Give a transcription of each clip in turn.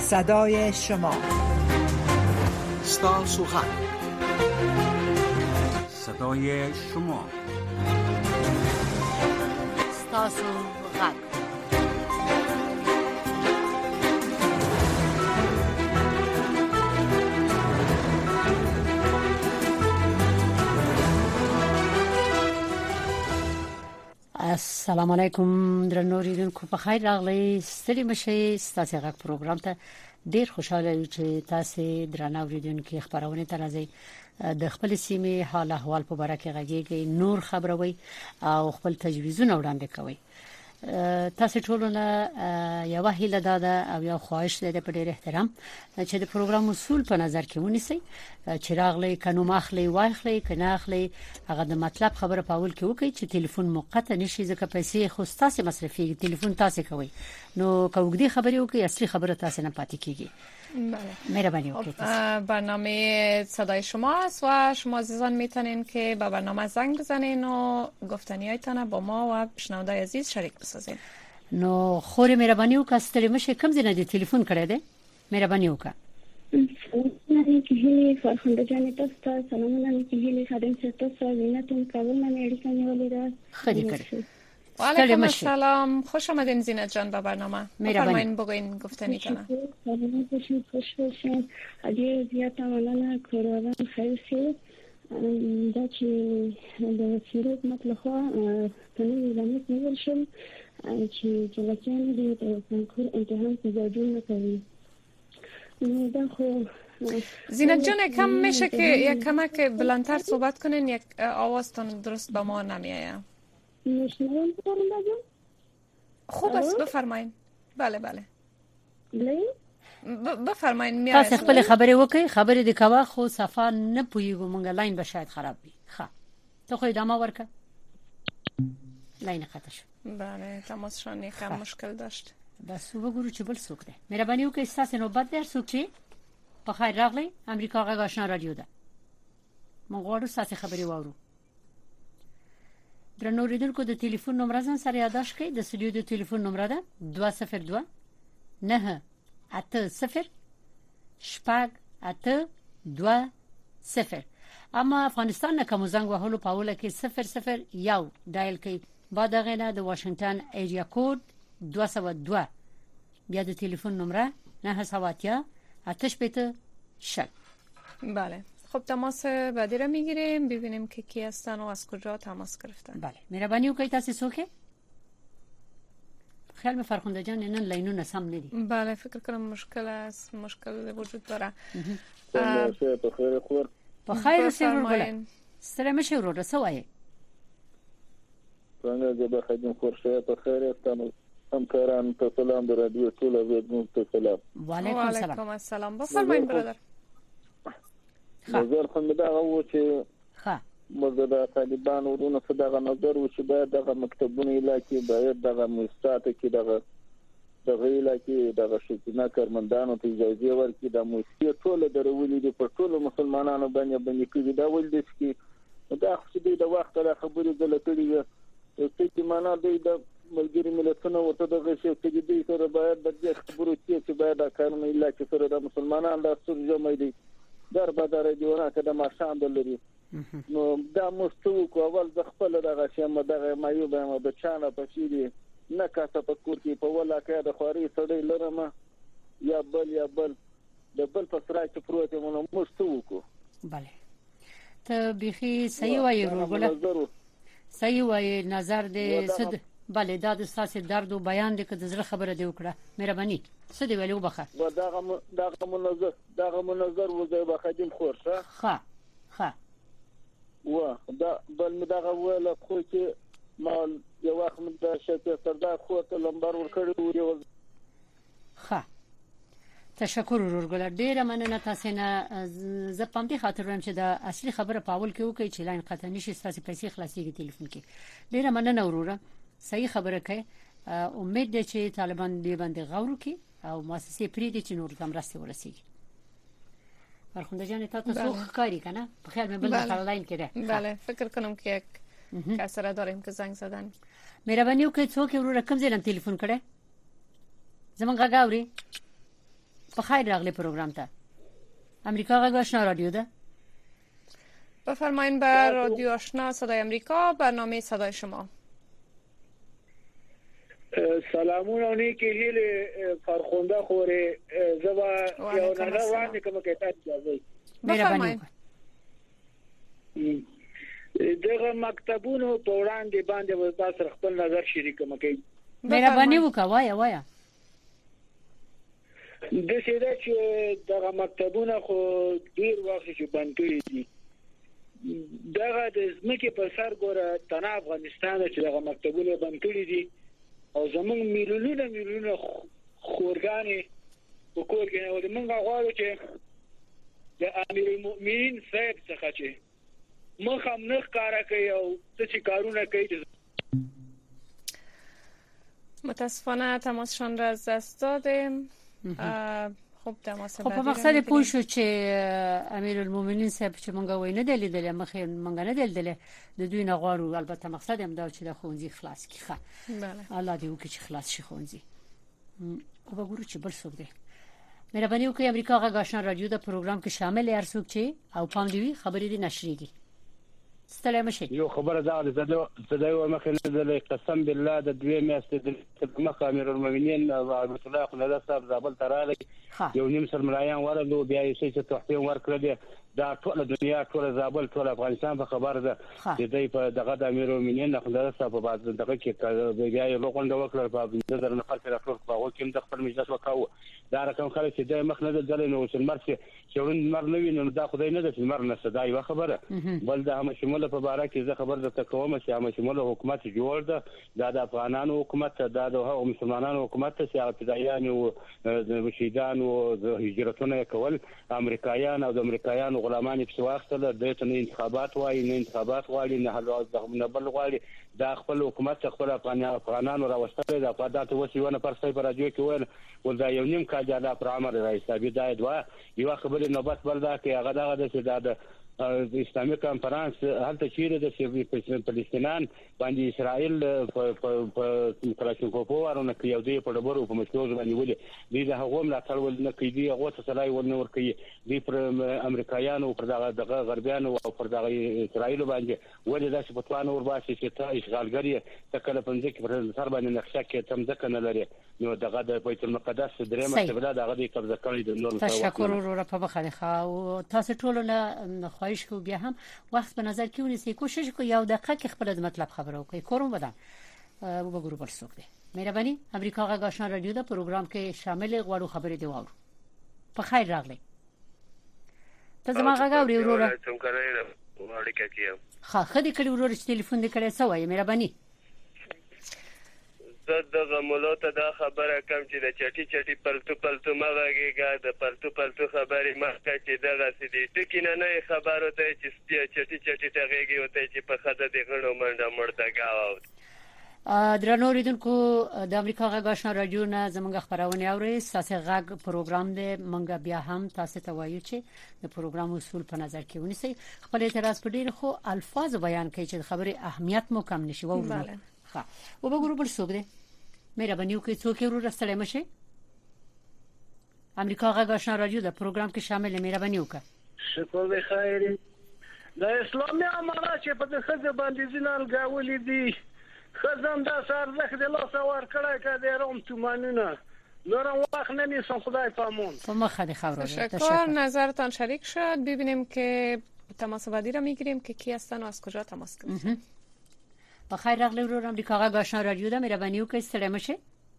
صدای شما. ستاسو غږ، صدای شما. ستاسو غږ. السلام علیکم درنو اوریدونکو، په خیر راغلی. ستړي مشئ، ستاسو غږ پروګرام ته ډیر خوشاله یم چې تاسو درنو اوریدونکو خبرونه ترازی د خپل سیمې حال احوال په اړه کې غږیږي، نور خبروي او خپل تجویزونه وړاندې کوي. تاسو ټول نه یو هیله ده او یو خواهش ده په ډیر احترام چې د پروګرام اصول په نظر کې ونیسئ. چې راغلی قانون اخلي واخلي کنه اخلي هغه د مطلب خبره په اول کې وکړي چې ټلیفون مقطع نشي، ځکه پیسې خو تاسو مصرفي ټلیفون تاسو کوي، نو کوګدي خبرې وکړي، اصلي خبره تاسو نه پاتې کیږي. بله، مهربانی وکړئ. برنامه صدای شما است و شما عزیزان میتونین که با برنامه زنگ بزنین و گفتنیایتان با ما و شنونده عزیز شریک بسازین. نو خوري مهرباني وکړه، ستړي مشه، کوم ځای نه دی ټلیفون کړی دی؟ مهرباني وکړه. سلام کیهلی فرخنده جان تاسو سلامونه کیهلی خادم تاسو زینتون کابل نه اړیکه نیولې ده. خدای کړی. و علیکم السلام، خوش آمدین زینت جان به برنامه. بفرمایید بگوین گفتنیتان. خوش باشین. اگه زیاد مننه کارون خیلی دا چې د سیروت مطلب کني زموږ نیول شم چې جلسه دې د کنکور امتحان په ځای کوي. دا خو زینت جان کم میشه که یک کمک بلندتر صحبت کنین، یک آوازتون درست به ما نمیآید. نشنوم بگم؟ خوب است، بفرمایید. بله بله. بفرمایید. تاسو خپل خبرې وکړئ، خبرې د کوا خو صفه نه پویګو، مونږ لاین به شاید خراب وي. ښه ته خو ادامه ورکړه. لاین قطع شو. بله، تماسشان یکم مشکل داشت. بس وګورو چې بل څوک دی. مهرباني وکړئ، تاسو نوبت در څوک چې په خیر راغلی. امریکا غږ آشنا رادیو ده. مونږ غواړو تاسو خبرې واورو. درنو اوریدونکو، د ټلیفون نمبر ځان سره یاداښت کړئ. د استودیو د ټلیفون نمبر ده 202 9 8 0 شپږ 8 2 0. اما افغانستان نه کوم زنګ وهلو په اوله کې 00 یو ډایل کړئ. بعد غینه د واشنگټن ایریا کوډ 202. بیا د ټلیفون نمبر 9 8 شل. بله، خب تماس بعدی را میگیریم ببینیم که کی هستن و از کجا تماس گرفتن. بله، مهربانی وکړئ. تاسو څوک؟ خیال به فرخنده جان نن لاینونه سم ندی. بله، فکر کنم مشکل است، مشکل وجود داره. په خیر خور. په خیر اوسئ. ستړي مشه ورو رسوي. څنګه به خدمت خورشه په خیر استانو همکاران ته سلام د رادیو ټول اوریدونکو ته سلام. وعلیکم السلام. وعلیکم السلام. بفرمایید برادر. نظر خو دا و چې ښه مزدا طالبان ورونه صدقه نظر و چې باید دغه مکتبونه علاقې باید دغه مستات کې دغه علاقې دغه شتنه کارمندانو ته اجازه ورکړي. د موسیقي ټول درولې دي په ټول مسلمانانو باندې کوي. دا ول دي چې دا خو دې د وخت له خبرې غلطه دي. چې معنا دی د ملګری ملتونو ورته دغه شی چې دې سره باید د خبرو چې باید د کارونه علاقې سره د مسلمانانو د سر جمع دي در بدر دیونه که د ماشان دلري. نو دا مستو کو اول د خپل دغه شمه دغه مایوبه ما د چانه پچې دي نه کاته په کور کې په ولا کې د خوري سړی لرمه یا بل د بل په سره کې پروت مونږ مستو کو. بله، ته بيخي صحیح وایې ورغله، صحیح وایې. نظر دې صد بله دا د ساسي درد او بیان دې کده زړه خبره دی وکړه. مهرباني څه دی ویلو بخه. و دغه منظر وځي به خدمت خورشه. ښه و دا بل دغه ولا خو چې ما یو وخت د شته سردار خو ته لمبر ورکړی و. ښه، تشکر ورګل، ډیره مننه. تاسو نه زه پام دې خاطر وایم چې دا اصلي خبره پاول کې وکړي چې لاین قطع نشي، تاسو پیسې خلاصيږي ټلیفون کې. ډیره مننه وروره، صحیح خبره کوي. امید ده چې طالبان دې باندې غور وکړي او مؤسسې پرې دي چې نور تم راسته ورسیږي. فرخنده جان تاسو څو کاری کنه؟ په خیال مې بل لاین کې ده. بله، فکر کنم که یک کس را داریم که زنگ زدن. مهرباني وکړئ څوک ورو رقم زیرم ټلیفون کړه. زمونږ غاوري بخیر راغلی پروگرام ته. امریکا غږ آشنا رادیو ده. بفرمایید بر رادیو آشنا صدای امریکا، برنامه صدای شما. سلامونه او نیکی هیله فرخنده خوره زبا یو نه وړاندې کوم کې تاسو اجازه مهرباني دغه مکتبونو په وړاندې باندې تاسو خپل نظر شریکم کوي. مهرباني وکړه وایا د څه ده چې دغه مکتبونه خو ډیر وخت چې بند کړي دي. دغه د ځمکې په سر ګوره تنه افغانستان چې دغه مکتبونه بند کړي دي او زمونږ میلیونونه خورګانې په کور کې نه ولې موږ غواړو چې د امیر المؤمنین صاحب څخه چې مخ هم نه ښکارا کوي او څه کارونه کوي. متاسفانه تماسشان را از دست دادیم. خب تماس بعدی. خب په مقصد پوه شو چې امیر المؤمنین صاحب چې مونږ وینه دلیدل مخه مونږ نه دلیدل د دوی نه غواړو. البته مقصد هم دا چې د خونځي خلاص کیخه. بله الله دې وکړي چې خلاص شي خونځي. او وګورو چې بل څوک دی. مهرباني وکړئ امریکا غږ آشنا رادیو د پروګرام کې شامل هر څوک چې او پام دی خبرې دي نشریږي. سلام شي. یو خبره دا زده و مخه نه قسم بالله د دوی میاشتې د مخ امیر المؤمنین عبد الله خلدا صاحب زابل تراله یو نیم سر ملایان ورلو بیا یې چې تحفه ورکړل دا ټول دنیا ټول زابل ټول افغانستان په خبر ده چې دوی په دغه د امیر المؤمنین خلدا صاحب په بعد دغه کې بیا یې لوګونډ وکړل په نظر نه خلک راټول په کوم د خپل مجلس وکاو دا رقم خلک چې د مخ نه دل نو چې مرسي چورن مر نه ویني دا خدای نه د مر نه صداي و خبره بل د هم شموله په باره کې زه خبر درته کوم چې هم شموله حکومت جوړ ده د افغانانو حکومت د مسلمانانو حکومت چې ابتدایان او د شهیدان او د هجرتونه کول امریکایان او د امریکایانو غلامان په واخته د انتخابات وایي نه انتخابات غواړي نه نه بل غواړي د خپل حکومت خپل افغانانو راوستل د افادات وسیونه پر ځای پر راځي کې ول دا یو نیم کال د پرامر رئیس ابي داید وا یو خبره نوبت بردا کې هغه دغه د اسلامي کانفرنس هلته چیرې د فلسطینان باندې اسرائیل په کلاشینکوف ورونه کې یو دی په ډبرو په مشکوز باندې ولې دي د هغه ملاتړ ول نه کوي هغه څه سلای ول نه ور کوي دي پر امریکایانو پر دغه غربیانو او پر دغه اسرائیل باندې ولې داسې په توان ور باسي چې ته اشغالګری تکله پنځه کې پر سر باندې نقشه کې تم ځکه نه لري نو دغه د بیت المقدس درېمه قبله دغه د قبضه کړی د نور تشکر ورو په بخښه خو تاسو ټول نه خواهش کوم بیا هم وخت په نظر کې ونیسئ کوشش کوئ یو دقیقه کې خپل د مطلب خبرو کوي کوم بدن وګورو بل څوک دی. مهرباني امریکا غږ آشنا رادیو د پروګرام کې شامل غواړو خبرې دی واورو. په خیر راغلی. ته زما غږ اورې وروره؟ ها خدي کړي وروره چې ټلیفون دې کړی څه وایي مهرباني؟ دغه مولوته دا خبره کوم چې د چټي پلتو مغاګه د پلتو خبرې مخکې چې دغه سدي ټکی نه خبرو ته چې چټي تغېږي او ته چې په خده د غړو منډه مرده گاو. درنو ریدونکو د امریکا غږ آشنا رادیو نه زموږ خبرونه اوري ساسي غږ پروګرام دی مونږ بیا هم تاسو ته وایو چې د پروګرام اصول په نظر کې ونیسئ خپل اعتراض په ډیر خو الفاظ بیان کوي چې خبره اهمیت مو کم نشي وورو ها وګورو بل څوک دی مهرباني وکړئ څوک ورو رسېدل مشه امریکا غږ آشنا رادیو د پروګرام کې شامل مهرباني وکړه. شکر به خیر د اسلامي امارات چې په خځه باندې ځینال غاولې دي خزم دا سرزخ د لاس اور کړه کده روم تو مانونه نورم وقت نمیسن خدای پامون. مخدی خبر تشکر نظرتان شریک شد. ببینیم که تماس بعدی را میگیریم که کی هستن و از کجا تماس گرفتن. بخیر راغلی رو امریکا غږ آشنا رادیو ده مهرباني وکړئ ستړي مشه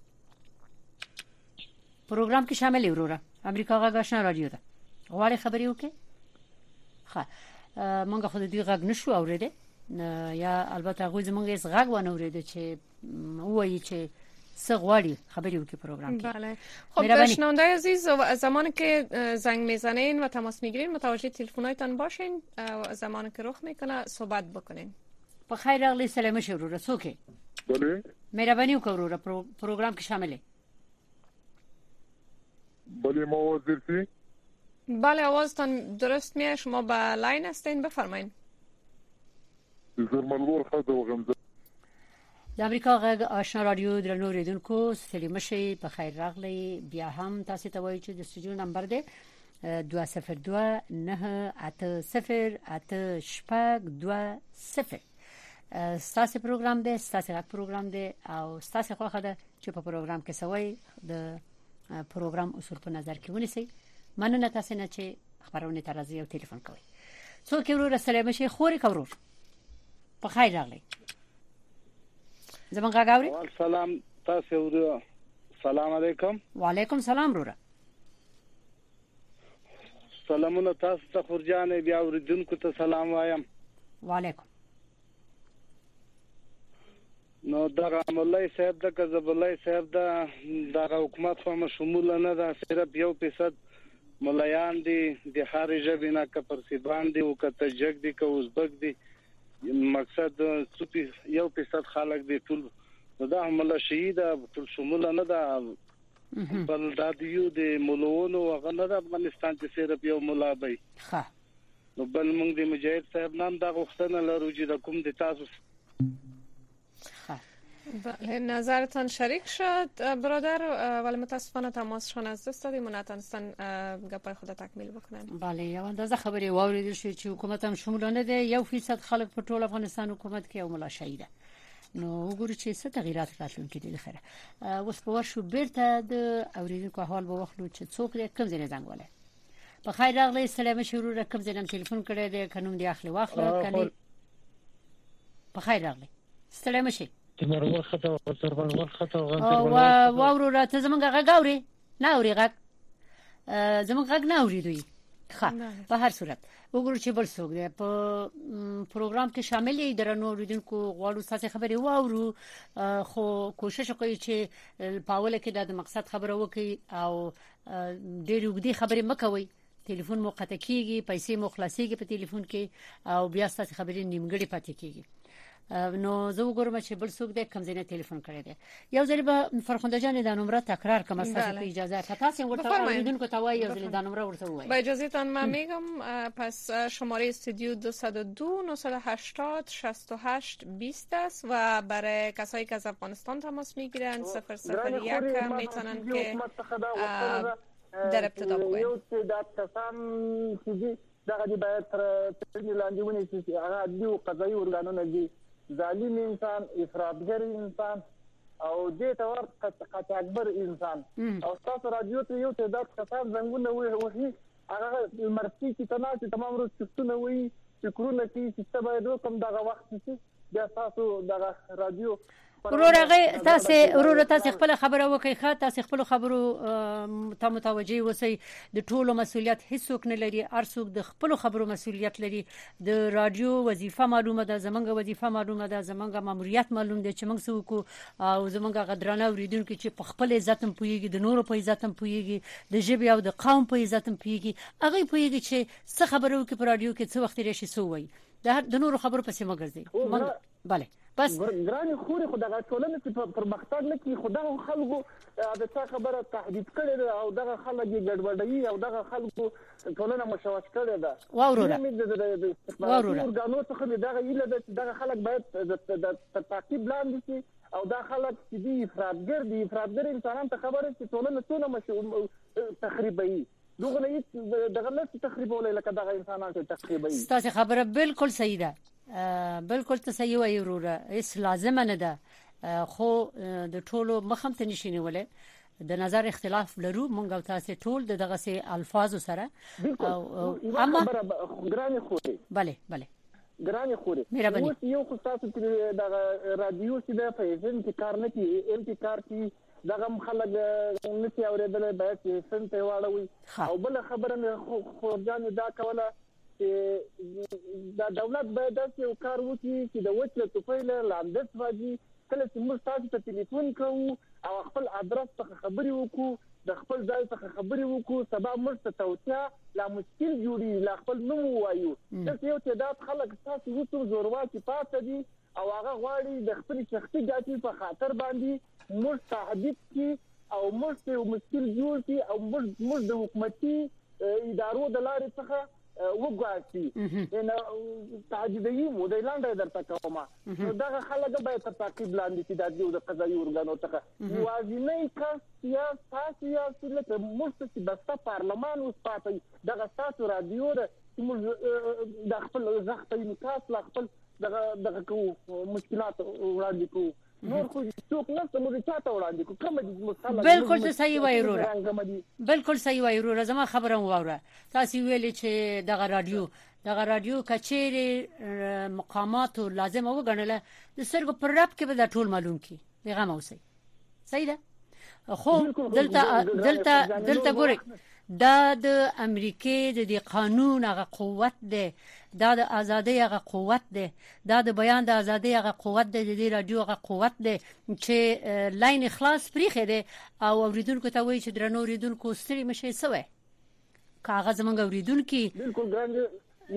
پروګرام کې شامل وروره امریکا غږ آشنا رادیو ده غواړي خبري وکړي ښه مونږ خو دې غږ نشو اوریدل یا البته غوږ مونږ یې غږ ونه اوریدل چې وایي چې څه غواړي خبري وکړي پروګرام کې. بله خب شنونده عزیز زمانی که زنگ میزنین و تماس میگیرین متوجه تلفن‌هایتان باشین و زمانی که رخ میکنه صحبت بکنین. بخیر راغلی سلام شروع رسوکه بله مهربانی وکړه پروګرام کې شامل بله ما وزیرتی بله آوازتان درست میاد شما با لاین هستین بفرمایید. زرملور خدا و غمزه د امریکا غږ آشنا رادیو درنو ریډونکو ستړي مشي په خیر راغلی بیا هم تاسو ته وایي چې د استودیو نمبر دی 202 988 ستاسو پروګرام دی ستاسو غږ پروګرام دی او ستاسو خوښه ده چې په پروګرام کې سوي د پروګرام اصول په نظر کې ونیسئ مننه تاسو نه چې خبرونه ته راځي او ټلیفون کوي څوک ورور سلام شي خوري کورور په خیر راغلی زمونږ غاوري سلام تاسو ورور سلام علیکم وعلیکم سلام ورور سلامونه تاسو ته خورجان بیا اوریدونکو ته سلام وایم وعلیکم نو دا مولای صاحب د کذبلای صاحب د حکومت په شمول نه دا صرف 1% مولایان دي د هر ژبې نه که پرسیبان دي او که تجک دي که ازبک دي مقصد 1% خلک دي ټول دا هم له شهید ټول شمول نه دا بل دا دیو د مولونو هغه نه د افغانستان چې صرف یو مولا وي ښه نو بل موږ د مجاهد صاحب نام دا غوښتنه لرو چې د کوم د تاسو بله نظرتان شریک شد برادر ولی متاسفانه تماسشان از دست دادیم و نتونستن گپای خود تکمیل بکنن. بله یو اندازه خبری واوریدل شو چې حکومت هم شمولانه ده 1% خلک په ټول افغانستان حکومت کې او ملا شهیده نو وګورئ چې څه تغیرات راتلونکي دي خیره اوس په ورشو بیرته د اوریدونکو حال به وخلو چې څوک دې کم ځای زنګ وله په خیر راغلی سلام شروع را کم ځای ټلیفون کړی دی قانون دی اخلي واخله کني په خیر راغلی سلام شي تمرور خطا او سرور خطا او ورور ته زمونږ غاوري نه اوري غږ زمونږ غږ نه اوري دوی ښه په هر صورت وګورئ چې بل څوک دی په پروګرام کې شامل دي درنو اوریدونکو غواړو تاسو خبري واورو خو کوشش کوي چې په اوله کې د مقصد خبره وکړي او ډېر وګړي خبري مکوي ټلیفون مو قطع کیږي پیسې مو خلاصيږي په ټلیفون کې او بیا تاسو خبري نیمګړي پاتې کیږي نو زه وګورم چې بل څوک دې کم ځای نه ټلیفون کړی دی یو ځل به فرخنده جان د نمبر تکرار کوم تاسو په اجازه تاسو ورته اوریدونکو ته وایي یو ځل د نمبر ورته وایي با اجازه تان من میگم پس شماره استودیو 202 980 68 20 است و برای کسایی که از افغانستان تماس میگیرن 001 میتونن که در ابتدا بگوین دغه دی باید تر لاندې ونیسي چې هغه دیو قضایي ورګانونه دي ظالم انسان افراطګر انسان او دې ته ورته اکبر انسان او تاسو رادیو ته یو تعداد کسان زنګونه وهي هغه مرسي چې تمام روز څونه وي فکرونه کوي چې څه باید وکم دغه وخت چې بیا تاسو دغه رادیو ورور تاسو خپل خبره وکړئ ښه تاسو خپل خبرو ته متوجي اوسئ د ټولو مسولیت هیڅوک نه لري ارڅوک د خپل خبرو مسولیت لري د رادیو وظیفه معلومه ده زمونږ وظیفه معلومه ده زمونږ ماموریت معلوم دی چې موږ څوک او زمونږ غدرانه اوریدونکو چې په خپل عزت هم پويږي د نورو په عزت هم پويږي د ژبې او د قوم په عزت هم پويږي هغه پويږي چې څه خبرو کې په رادیو کې څه وخت راشي سووي د نورو خبرو پسې مګرځي بله بس ګراني خوري خدای ټولنه چې پرمختګ لکه خدای خلکو د څه خبره تهدید کړي او دغه خلک ګډوډي او دغه خلکو ټولنه مشوش کړي ده واورونه ورګانو څخه دغه ایله دغه خلک باید د تعقیب لاندې شي او دا خلک چې دي افراطګر انسانان ته خبره چې ټولنه څونه تخریبي دغه نه دغه نه تخریبول لکه دغه انسانان ته تخریبي تاسو خبره بالکل صحیح ده بالکل ته صحیح وایي وروره هیڅ لازم نه ده خو د ټولو مخم ته نشینولې د نظر اختلاف لرو مونږ او تاسو ټول دغه سي الفاظ سره او اما ګراني خوري bale ګراني خوري اوس یو خو تاسو د رادیو چې د فیشن کې کار نه کوي کار کوي دغه خلک نشي اوریدل باید فیشن ته واړوي او بل خبره خو ځان دا کوله دا دولت باید یو کار وکړي چې د وچه توفیل لاندې واجی کله چې موږ تاسو ته ټلیفون کوو او خپل ادرس څخه خبري وکړو د خپل ځای څخه خبري وکړو سبا موږ ته توتیا لا مشکل جوړي لا خپل نوم وایو چې یو تعداد خلک تاسو وڅو زورواکي پاتې دي او هغه غواړي د خپل شخصي ګټې په خاطر باندې موږ تهدید کی او موږ ته مشکل جوړ کی او موږ د حکومتي ادارو د لارې څخه وګاسي نه تعجبي مو د لاندې درته کومه نو دا خلک به تر تعقیب لاندې چې د قضایي ارګانو څخه یوازینی کس یا سیاسي لکه مستقیم د پارلمان اوس پاتې دغه تاسو رادیو د خپل زخت انعکاس لا خپل دغه کو مشکلات وړاندې کو نور خو څوک نه سموري چاته وړاندې کو کوم دي مصالحه بالکل صحیح وایي وروره بالکل صحیح وایي وروره زما خبره واوره تاسو ویلي چې دغه رادیو کچېری مقامات لازم وګڼله د سرګو پر رب کې به د ټول معلوم کی پیغام اوسي صحیح ده خو دلته ګورئ دا د امریکای د قانون هغه قوت ده دا د ازادۍ هغه قوت ده دا د بیان د ازادۍ هغه قوت ده د رادیو هغه قوت ده چې لاین خلاص پریخه ده او اوریدونکو ته وایي چې درنو اوریدونکو ستړي مشه سوې کاغذ منګ اوریدونکو بالکل ګرانه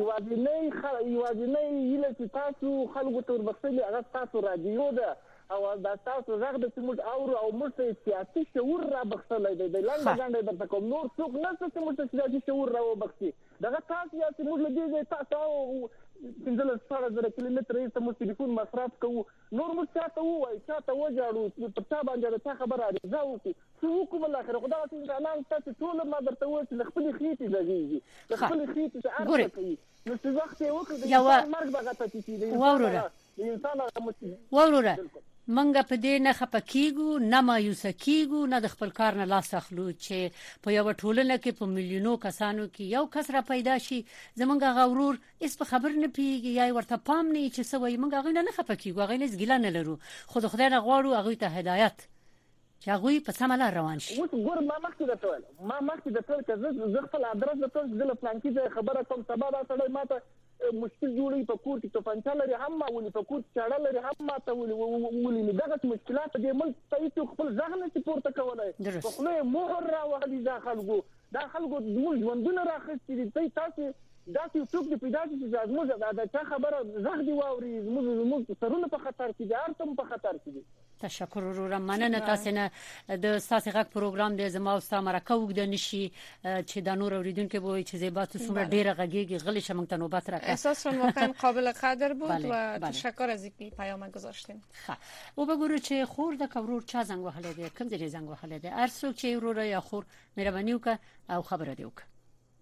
یوازینی یله چې تاسو خلکو ته وربخښلي هغه تاسو رادیو ده او دا تاسو زغ د سمول او مرسته سیاسي شعور را بخښلای دی د لاندې د کوم نور څوک نه څه مرسته سیاسي شعور را وبخښي دا تاسو یا چې موږ لږه تاسو څنګه ستاسو کیلومتر یې سمو ټلیفون مصرف کوو نور موږ تاسو وایي تاسو وځاړو په تاسو باندې د خبره راځو چې کوم الاخر خدای څنګه اعلان تاسو ټول ما درته وایي چې خپل خېټې لګيږي خپل خېټې ته ارزه کوي نو څه وخت یې وکړي د مرګ بغته چې د انسان وروره منګه په دې نه خپکیګو نه مایوس کیګو نه د خپل کار نه لاس اخلو چې په یو ټولنه کې په میلیونو کسانو کې یو کس را پیدا شي زمونږ غورور اس په خبر نه پیږي یا ورته پام نه چې سوي منګه غوښنه نه خپکیګو غوښنه زګیلا نه لرو خود خدای نه غواړو هغه ته هدایت چې هغه په سم لار روان شي اوس ګور ما مخکې د ټول کزه زه خپل ادرس د ټول د پلان کې خبره کوم سبا دا سره ماته مشکل جوړي په کور کې توفانچا لري هم ما ولي په کور کې چاړه لري هم ما ته ولي دغه مشکلات د ملک ته خپل ځان نه سپورت کولای خو له مهر را وهلي دا خلکو موږ ژوندونه راخستې دي تاسو دا چې څوک د پیدا چې زموږ دا چا خبره زغ دی واوري موږ سرونه په خطر کې دي ارتم په خطر کې دي تشکر وروره مننه تاسو نه د تاسو غږ پروګرام د زما او تاسو مرکه وګد نشي چې د نور اوریدونکو به چې زیبات څومره ډیره غږیږي غلی شمن ته نوبت راکړه احساسون واقعا قابل قدر بود و تشکر از اینکه پیام گذاشتین او بگو چې خور د کورور چا زنګ وهله ده کوم ځای زنګ وهله ده ارسو چې وروره یا خور مهرباني وکړه او خبره دی وکړه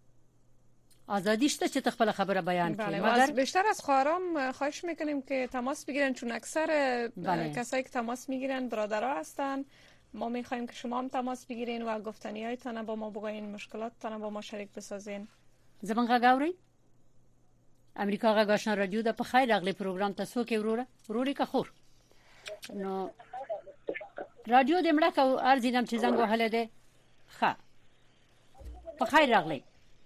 آزادی شته چې تخپل خبره بیان کړي مگر بیشتر از خواهرام خواهش میکنیم که تماس بگیرن چون اکثر کسایی که تماس میگیرن برادرها هستن ما میخوایم که شما هم تماس بگیرین و گفتنیایتان با ما بگوین مشکلاتتان با ما شریک بسازین زبان غاوري امریکا غا آشنا رادیو د په خیر اغلی پروګرام تاسو کې وروري کا خور نو رادیو د مړه کو ارزینم چې زنګ وهله ده ښه په خیر اغلی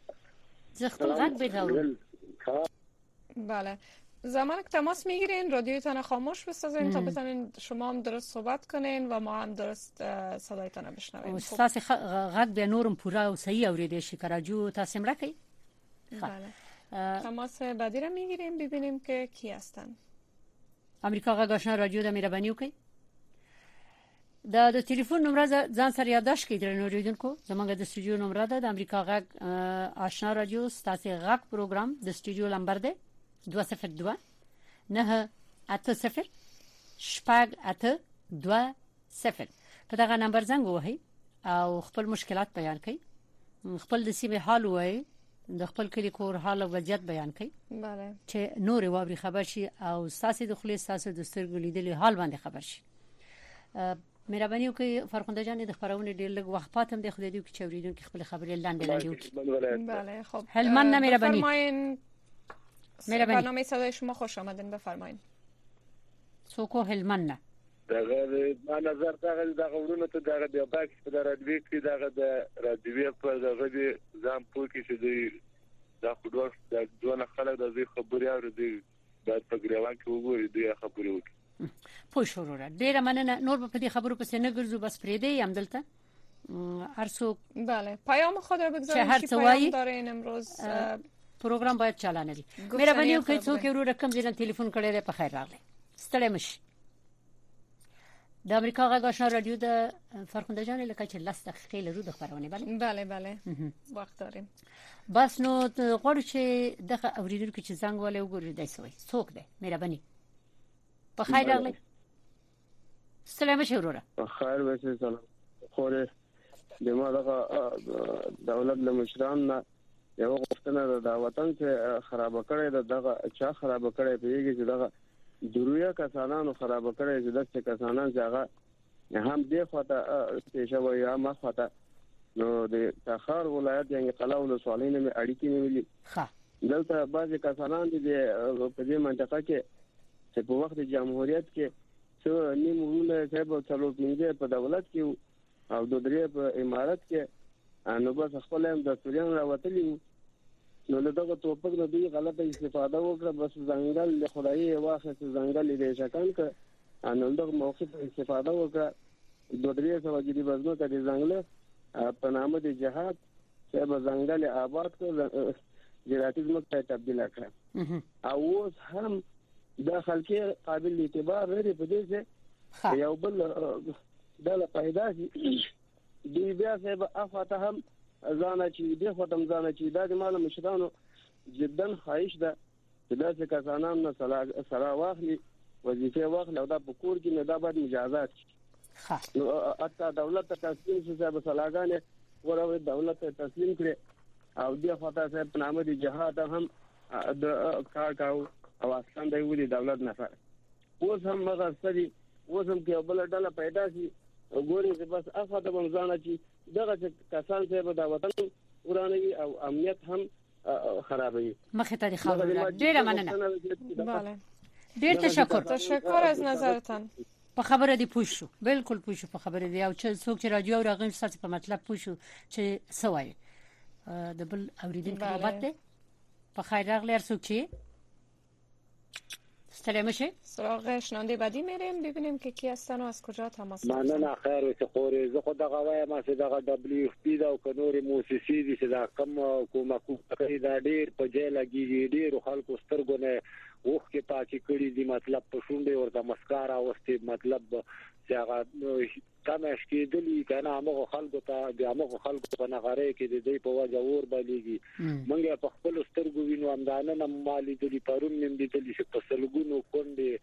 بله زمانی که تماس میگیرین رادیوتان خاموش بسازین تا بتونین شما هم درست صحبت کنین و ما هم درست صدایتان بشنویم تاسو غږ به نورم پوره او صحیح اوریدئ شي که رادیو تاسو مړه کوي بله تماس بعدی را میگیریم ببینیم که کی هستن امریکا غږ آشنا رادیو د مهرباني وکړئ د ټلیفون نمبر ځان سره یاداش کړئ درنو اوریدونکو زموږ د استودیو نمبر ده د امریکا غږ آشنا رادیو ستاسو غږ پروګرام د استودیو نمبر ده 202 980 820 په دغه نمبر زنګ وهئ او خپل مشکلات بیان کړئ خپل د سیمه حال وایي د خپل کلی کور حال او وضعیت بیان کړئ بله چې نور وابري خبر شي او ساسي د خلیص ساسو د سترګو لیدلې حال باندې خبر شي مهرباني وکړئ فرخنده جان د خبرونه ډیر لږ وخت پاتم د خدای دې چې اوریدونکو خپل خبرې لاندې وکړي بله خب هلمند مهرباني فرمایین برنامه صدای شما خوش آمدین بفرمایید سوکو هلمند دغه ما نظر دغه ورونه ته دغه د باکس په رادیو کې دغه د رادیو په دغه د ځم پوه کې چې د خودور د ځوان خلک د خبري اوریدي د پګریوان کې وګوري د خبري وکړي پوه شو را ډیره مننه نور په دې خبرو پسې نه ګرځو بس پرې دی هم دلته هرڅو بله پیام خود رو بگذارید که پیام دارین امروز پروګرام باید چالانه وي مهرباني وکړئ څوک ورو رقم ځین ټلیفون کړی دی په خیر راغلی ستړی مشي د امریکا غږ آشنا رادیو د فرخنده جان لکه چې لاس دقیقې لرو د خبرونه بله وخت داریم. بس نو غواړو چې دغه اوریدونکو چې زنګ ولې وګوري دای سوی څوک دی مهرباني په خیر راغلی. سلام شوروره خیر وسه سلام خوره د ما دغه دولت له مشران نه یو غوښتنه د وطن ته خراب کړي دغه چا خراب کړي پیږي چې دغه درویا کسانانو خراب کړي چې دغه کسانان چې هغه هم دی خواته پیښه یا ما خواته نو د تخار ولایت یعنی قلاول سوالینه مې اړیکې نیولې ها دلته بعضی کسانان دي په دې منطقه کې چې په وخت جمهوریت کې څو نیمونه صاحب څلور پنځه په دولت کې او د درې په امارت کې نو بس خپل هم د سوريان راوتلی نو دغه توپک نه دی غلطه استفاده وکړه بس ځنګل له خدای واخه ځنګل دې شکن ک نو دغه موقف استفاده وکړه د درې سو جدي بزنو ته ځنګل په نامه د جهاد چې به ځنګل آباد کړ جراتیزم ته تبدیل کړ او اوس هم د خلکي قابل اعتبار لري په دې چې یو بل د پیدا دی بیا چې افاته هم ځانه چې دې ختم ځانه چې د مال مشرانو جدا خواهش ده چې داسې کسانان نه سره واخلي وظیفه واخلي او دا په کور کې نه دا باید مجازات نو اته دولت ته تسلیم شي چې بسلاګانې ورو دولت ته تسلیم کړي او دې خاطر صاحب په نامه د جهاد هم د کار کاو او اصلا د ویلي دولت نه فر اوس هم مغه سړي اوس هم کې بل ډله پیدا شي وګوري چې بس افاده بمزانه چې دغه کسان چې د وطن ورانوي او امنیت هم خرابوي مخه ته خبره ډیره مننه بله ډیر تشکر از نظرتان په خبره دی پوښو بالکل پوښو په خبره دی او چې څوک چې رادیو راغیم ستاسو په مطلب پوښو چې سوای د بل اوریدونکو نوبت ده په خیر راغلی څوک چې سلام شه سراغ شنونده بعدی میریم ببینیم که کی هستن و از کجا تماس گرفتن. نه خیر وسه خوري زه خو دغه وایم چې دغه دبليو اف پی دا او کنوري موسسي دي چې دا کم کومه کوي دا ډیر په ځای لګي ډیر خلکو سترګونه وخت کې پاتې کړي دي مطلب په شونډې ورته مسکارا واستي مطلب چې هغه کمه شکېدلی کنه هغه خلکو ته د هغه خلکو په نغاره کې د دې په وجه اور بلیږي مونږه په خپل سترګو وینو امدانه نه مالي د پرون نیم دي چې په سلګونو کونډې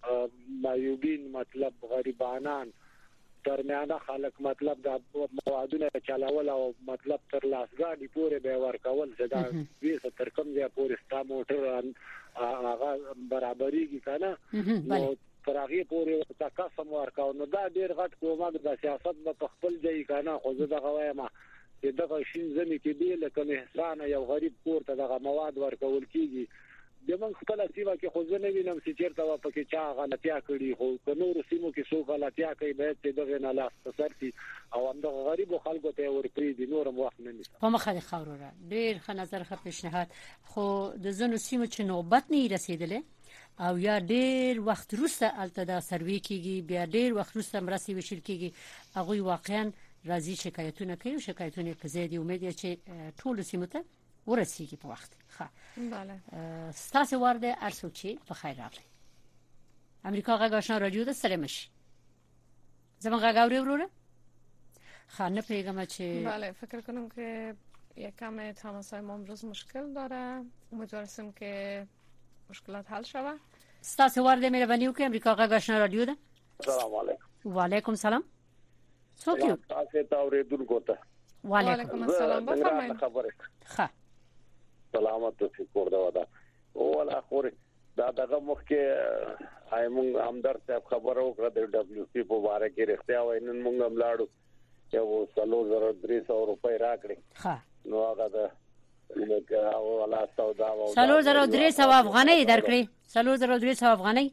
مایوبین مطلب غریبانان درمیانه خلک مطلب د موادونه چلاول او مطلب تر لاسګاډي پورې به ورکول چې دا 20 تر کم ځای پورې ستا موټر هغه برابرېږي کنه نو ترغه پورې تاسو ورکاو نو دا ډیر غټ کومه د سیاست په خپل ځای کنه خو زه دغه وایم چې دغه شین زمي کې دی لکه احسان یو غریب کور ته دغه مواد ورکول کیږي د من خپل سیمه کې خو زه نه وینم چې چیرته و پکې چا غلطیا کړي خو په نور سیمو کې څو غلطیا کوي به چې دغه نه لاس تسرتي او هم د غریب خلکو ته ورپری دي نورم وخت نه نیسه په مخه خاوره ډیر ښه نظر ښه پیشنهاد خو د زنو سیمو چې نوبت نه رسیدله او یا ډیر وخت وروسته الته دا سروي کیږي بیا ډیر وخت وروسته مرسي وشل کیږي هغه واقعا راځي شکایتونه کوي شکایتونه په زیاتې امید چې ټول سیمو ته ورسیږي په وخت ښه بله ستاسو ورده ارسوچي په خیر راغلی امریکا غږ آشنا رادیو د سلامش زما غږ اوري وروره خانه پیغام چې بله فکر کنم که یکم تماسای ما امروز مشکل داره امیدوارم که مشکلات حل شود ستاسو ورده مهرباني وکړئ امریکا غږ آشنا رادیو ده السلام علیکم وعلیکم سلام څوک یو تاسو ته اوریدونکو ته وعلیکم السلام بفرمایئ ښه سلامت اوسئ کور دا ودا او ولا خوري دا دغه مخکې ایمون همدار صاحب خبر وکړه د دبليو پی په اړه کې رښتیا وای نن مونږ هم لاړو یو 300 روپۍ راکړي ها نو هغه د لکه او ولا سودا او 300 افغانۍ درکړي 300 افغانۍ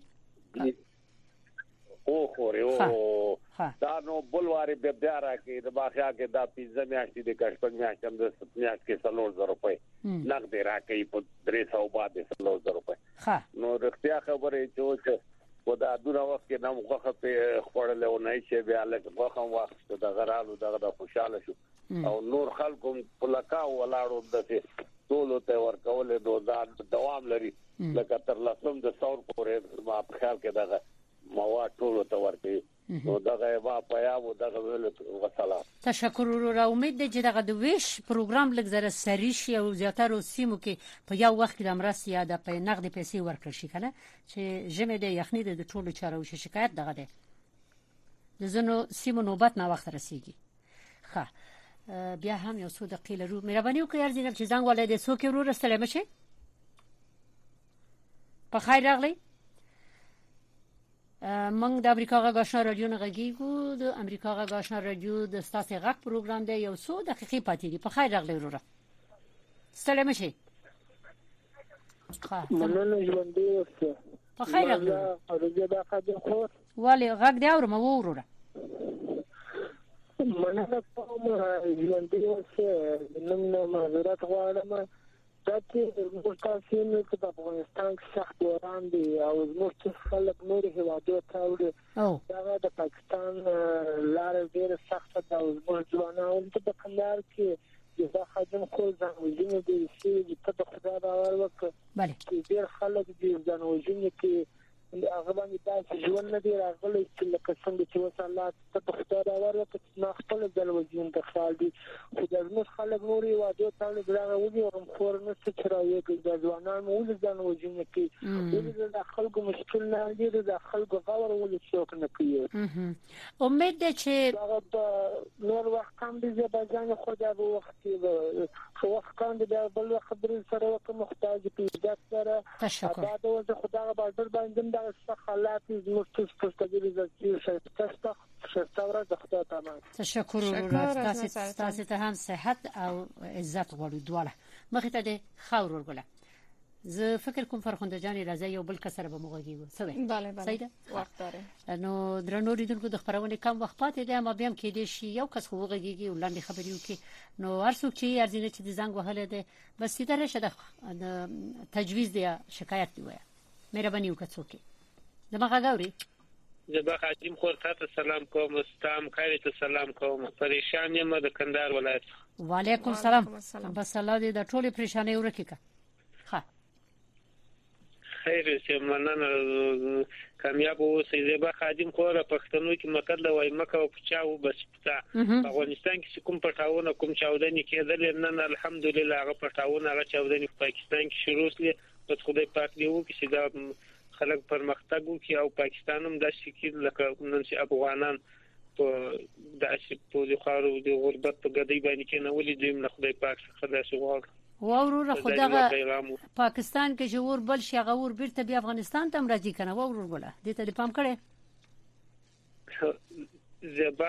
او خوري او دا نو بلواري به بیا راکې د باخیا کې دا 15 میاشتې د کشپنګ میاشتې هم د 7 میاشتې کې 300 روپۍ نقد راکې په 300 باندې 300 روپۍ نو رښتیا خبره چې و دا دغه وخت کې نو غوخه په خپل له نه شي بیا له غوخه وخت د غرالو دغه خوشاله شو او نور خلکو په لکاو ولاړو د ټولو ته ورکول دوام لري لکه تر لاسم د ثور پورې ما په خیال کې دغه مواد ټولو ته ورکړي نو دغه واپیا و دغه ول وسلام. تشکر ورو امید ده چې دغه د ویش پروګرام لږ زره سری شي او زیاتره سیمو کې په یو وخت کې د مرستې یا د نقد پیسې ورکړل شي کنه چې جمع د یخنی د ټولو چارو شکایت دغه ده د زنو سیمو نوبت نه وخت رسیږي. ښه بیا هم یو څو دقیقې لرو مهرباني وکړئ ارزینم چې زنګ ولې د څوک ورو رسېدل مشه په خیر راغلی. من د امریکا غږ آشنا رادیو نه غږیږو د امریکا غږ آشنا رادیو د ستاسو غږ پروګرام دی یو څو دقیقې پاتې دي په خیر راغلی وروره سلام شي مننه ژوند دی اوسه په خیر راغلی ورځ دا قدر خو ولی غږ دی اورم وروره مننه کوم ژوند دی اوسه نن معذرت غواړم چې موږ تاسو نه په افغانستان کې سخت باران دی او موږ خلک نور هیوادو ته وړي دا د پاکستان لار ډیره سخته ده او موږ ځوانان په کندهار کې د خدمت خو ځانوژنې دي چې په خدا باور وکړي چې ډیر خلک دي ځانوژنې کې هغه باندې تاسو ژوند نه دی راغلی چې لکه څنګه چې وسالات په خدا باور وکړي چې خپل ځانوژن د خیال دي خو د موږ خلک نور یوادو ته دغه ودی او خور نه څه راوي د ځوانان ول ځانوژن کې ولې د خلکو مشکل نه دي د خلکو غوړ ول څوک نه کوي امید ده چې نور وخت هم دې ځان خو دا وخت کې خو وخت کاند بیا بل خبرې سره وکړه محتاج پیدا سره تشکر دا د خدای بازار باندې دا حالات زموږ څه تشکر تاسو ته هم صحت او عزت غواړو دواړه مخې ته د خاور ورګله زه فکر کوم فرخنده جان راځي یو بل کسر به موږیږو سوي بله سیده وخت داره نو درنو لیدونکو د خبرونه کم وخت پاتې دی اما بیا هم کې دي شي یو کس خوږیږي ولاندې خبرې وکي نو هر څوک چې ارزینه چې د زنګ وهله ده بس سیده رشه د تجویز دی شکایت دی وای مهرباني وکړئ څوک دماغه غوري زبا خادم خور ته سلام کوم استام خیر ته سلام کوم پریشان یم د کندهار ولایت وعلیکم السلام بس الله دې د ټولې پریشانې ورکړي ښه خیر چې مننه کامیاب اوسئ زبا خادم خور پښتنو کې مقدله وای مکه او پچاو بس پتا افغانستان کې کوم پټاونه کوم چاودنې کېدل نن الحمدلله هغه پټاونه هغه چاودنې په پاکستان کې شروع شوه په خدای پاک دی وو چې دا خلک پرمختګ وکړي او پاکستان هم د شکل لکه نن چې افغانان په داسې په خارو د غربت په غدۍ باندې کې نه ولې دوی نه خدای پاک څخه داسې وغواړي وورور خدای پاکستان کې جوړ بل شي غور بیرته بیا افغانستان ته راځي کنه وورور ګله دې ته پام کړي زبا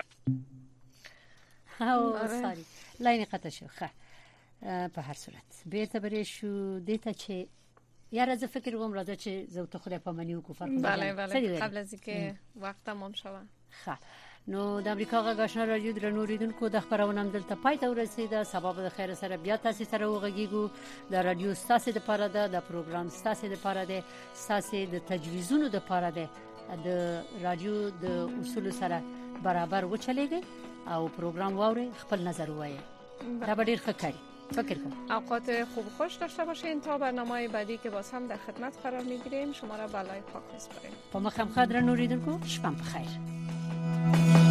او سوري لاین قطع شو ښه په هر صورت بیرته بری شو دې ته چې یاره زه فکر کوم راځه چې زه ته خدای پامنیو کو فرق بله قبل از اینکه وقت تمام شوه ښه نو د امریکا غږ آشنا رادیو درنو ریدونکو د خبرونه دلته پای ته ورسیده سبب د خیر سره بیا تاسو سره وغږیږو د رادیو ستاسو د پاره د پروګرام ستاسو د پاره د ستاسو د تجویزونو د پاره د رادیو د اصول سره برابر وچلېږي او پروګرام واوري خپل نظر وایي دا ډیر ښه کاری فکر کنم اوقات خوب خوش داشته باشین تا برنامه بعدی که باز هم در خدمت قرار میگیریم شما را بالای پاک میسپاریم با ما خم خدر نوریدونکو شپم بخیر